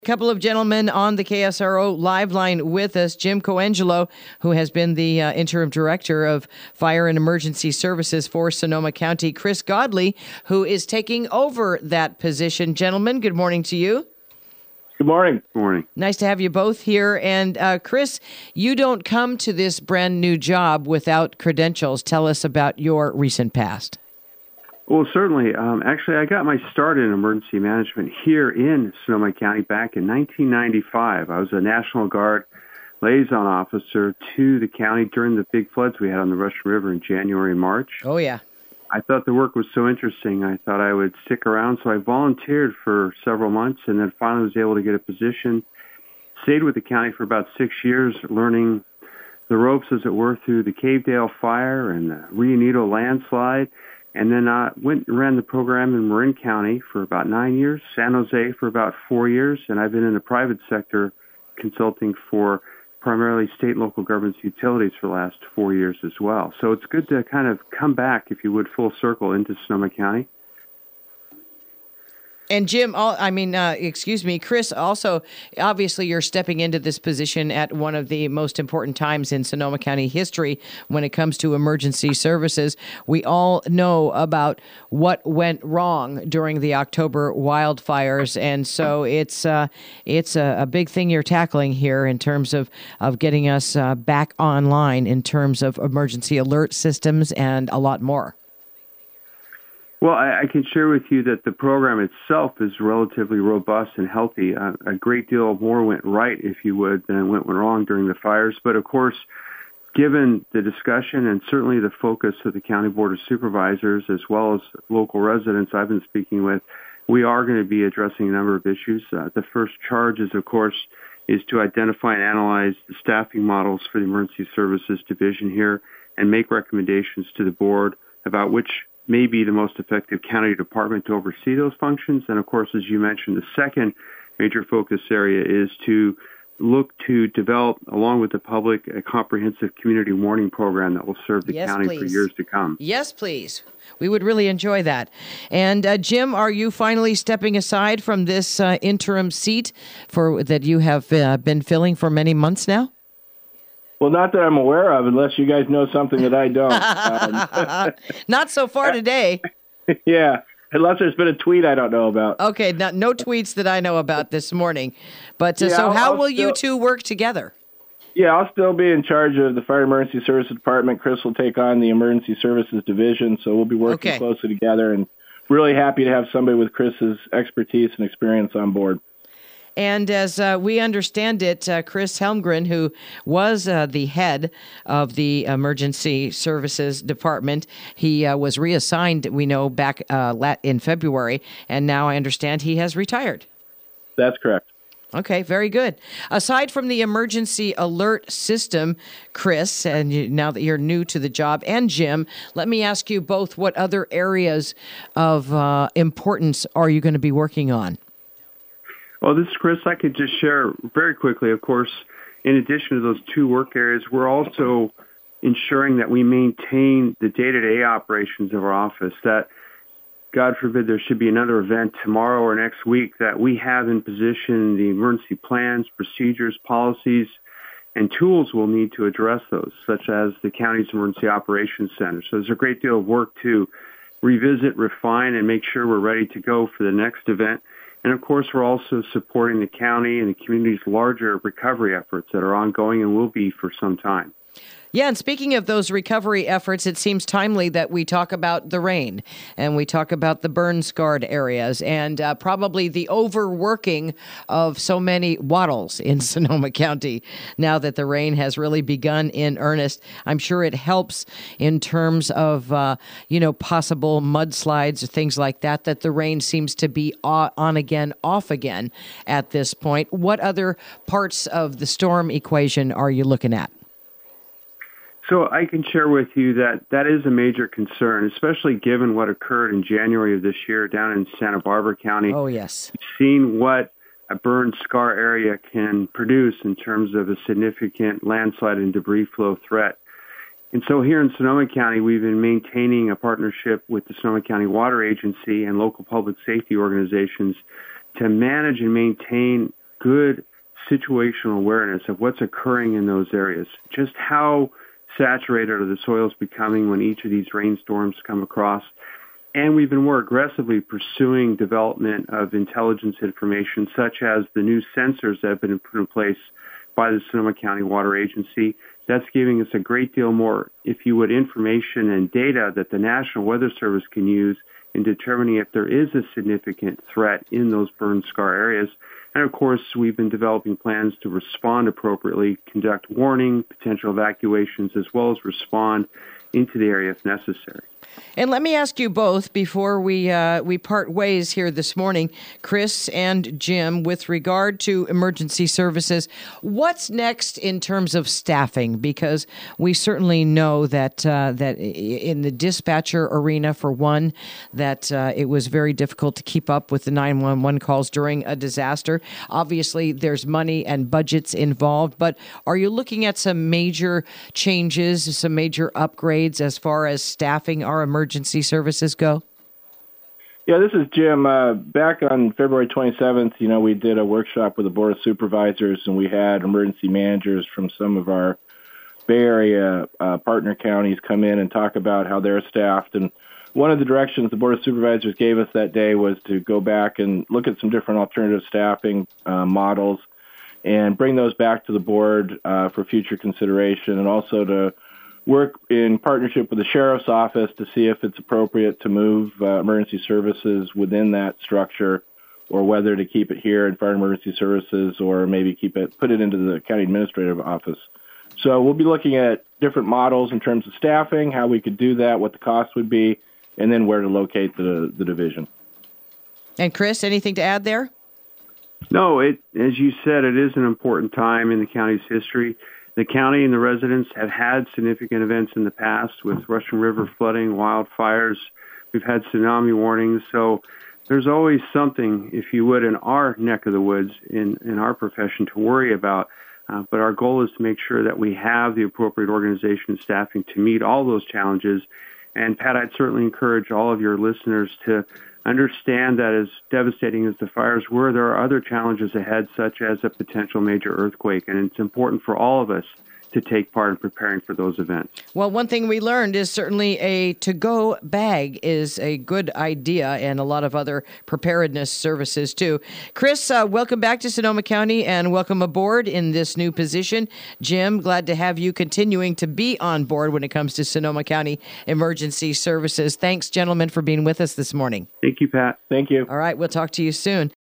A couple of gentlemen on the KSRO live line with us. Jim Coangelo, who has been the interim director of Fire and Emergency Services for Sonoma County. Chris Godley, who is taking over that position. Gentlemen, good morning to you. Good morning. Good morning. Nice to have you both here. And Chris, you don't come to this brand new job without credentials. Tell us about your recent past. Well, certainly. Actually, I got my start in emergency management here in Sonoma County back in 1995. I was a National Guard liaison officer to the county during the big floods we had on the Russian River in January and March. Oh, yeah. I thought the work was so interesting, I thought I would stick around. So I volunteered for several months and then finally was able to get a position. Stayed with the county for about 6 years, learning the ropes, as it were, through the Cavedale fire and the Rio Negro landslide. And then I went and ran the program in Marin County for about 9 years, San Jose for about 4 years, and I've been in the private sector consulting for primarily state and local governments utilities for the last 4 years as well. So it's good to kind of come back, if you would, full circle into Sonoma County. And Jim, Chris, also, obviously you're stepping into this position at one of the most important times in Sonoma County history when it comes to emergency services. We all know about what went wrong during the October wildfires, and so it's a big thing you're tackling here in terms of getting us back online in terms of emergency alert systems and a lot more. Well, I can share with you that the program itself is relatively robust and healthy. A great deal more went right, if you would, than went wrong during the fires. But of course, given the discussion and certainly the focus of the County Board of Supervisors, as well as local residents I've been speaking with, we are going to be addressing a number of issues. The first charge is, of course, is to identify and analyze the staffing models for the Emergency Services Division here and make recommendations to the board about which may be the most effective county department to oversee those functions. And of course, as you mentioned, the second major focus area is to look to develop, along with the public, a comprehensive community warning program that will serve the county for years to come. Yes, please. We would really enjoy that. And Jim, are you finally stepping aside from this interim seat that you have been filling for many months now? Well, not that I'm aware of, unless you guys know something that I don't. Not so far today. Yeah, unless there's been a tweet I don't know about. Okay, no tweets that I know about this morning. But so how will you two work together? Yeah, I'll still be in charge of the Fire Emergency Services Department. Chris will take on the Emergency Services Division, so we'll be working closely together, and really happy to have somebody with Chris's expertise and experience on board. And as we understand it, Chris Helmgren, who was the head of the Emergency Services Department, he was reassigned, we know, back in February, and now I understand he has retired. That's correct. Okay, very good. Aside from the emergency alert system, Chris, and now that you're new to the job, and Jim, let me ask you both, what other areas of importance are you going to be working on? Well, this is Chris. I could just share very quickly, of course, in addition to those two work areas, we're also ensuring that we maintain the day-to-day operations of our office, that, God forbid, there should be another event tomorrow or next week, that we have in position the emergency plans, procedures, policies, and tools we'll need to address those, such as the county's Emergency Operations Center. So there's a great deal of work to revisit, refine, and make sure we're ready to go for the next event. And, of course, we're also supporting the county and the community's larger recovery efforts that are ongoing and will be for some time. Yeah, and speaking of those recovery efforts, it seems timely that we talk about the rain and we talk about the burn-scarred areas and probably the overworking of so many wattles in Sonoma County now that the rain has really begun in earnest. I'm sure it helps in terms of, possible mudslides or things like that the rain seems to be on again, off again at this point. What other parts of the storm equation are you looking at? So I can share with you that is a major concern, especially given what occurred in January of this year down in Santa Barbara County. Oh, yes. We've seen what a burn scar area can produce in terms of a significant landslide and debris flow threat. And so here in Sonoma County, we've been maintaining a partnership with the Sonoma County Water Agency and local public safety organizations to manage and maintain good situational awareness of what's occurring in those areas, just how saturated are the soils becoming when each of these rainstorms come across. And we've been more aggressively pursuing development of intelligence information, such as the new sensors that have been put in place by the Sonoma County Water Agency. That's giving us a great deal more, if you would, information and data that the National Weather Service can use in determining if there is a significant threat in those burn scar areas. And of course, we've been developing plans to respond appropriately, conduct warning, potential evacuations, as well as respond into the area if necessary. And let me ask you both before we part ways here this morning, Chris and Jim, with regard to emergency services, what's next in terms of staffing? Because we certainly know that in the dispatcher arena, for one, that it was very difficult to keep up with the 911 calls during a disaster. Obviously, there's money and budgets involved, but are you looking at some major changes, some major upgrades as far as staffing our emergency services go? Yeah, this is Jim. Back on February 27th, we did a workshop with the Board of Supervisors, and we had emergency managers from some of our Bay Area partner counties come in and talk about how they're staffed. And one of the directions the Board of Supervisors gave us that day was to go back and look at some different alternative staffing models and bring those back to the board for future consideration, and also to work in partnership with the Sheriff's Office to see if it's appropriate to move emergency services within that structure, or whether to keep it here in Fire and Emergency Services, or maybe put it into the County Administrative Office. So we'll be looking at different models in terms of staffing, how we could do that, what the cost would be, and then where to locate the division. And Chris, anything to add there? No, as you said, it is an important time in the county's history. The county and the residents have had significant events in the past with Russian River flooding, wildfires. We've had tsunami warnings. So there's always something, if you would, in our neck of the woods, in our profession, to worry about. But our goal is to make sure that we have the appropriate organization and staffing to meet all those challenges. And Pat, I'd certainly encourage all of your listeners to understand that as devastating as the fires were, there are other challenges ahead, such as a potential major earthquake. And it's important for all of us to take part in preparing for those events. Well, one thing we learned is certainly a to-go bag is a good idea, and a lot of other preparedness services too. Chris, welcome back to Sonoma County and welcome aboard in this new position. Jim, glad to have you continuing to be on board when it comes to Sonoma County Emergency Services. Thanks, gentlemen, for being with us this morning. Thank you, Pat. Thank you. All right, we'll talk to you soon.